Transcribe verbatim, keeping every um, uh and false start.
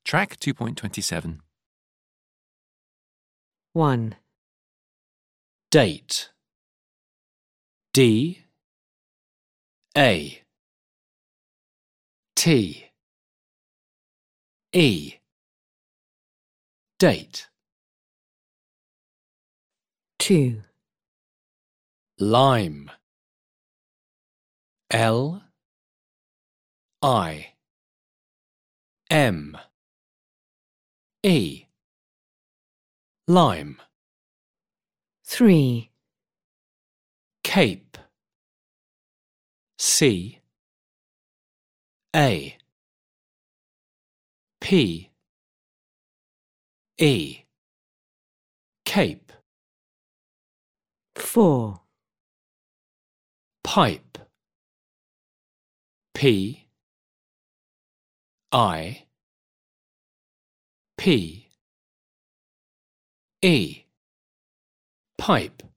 Track two point two seven. one, Date. D A T E Date. two, Lime. L I M E Lime. three, Cape. C A P E Cape. four, Pipe. P I P E Pipe.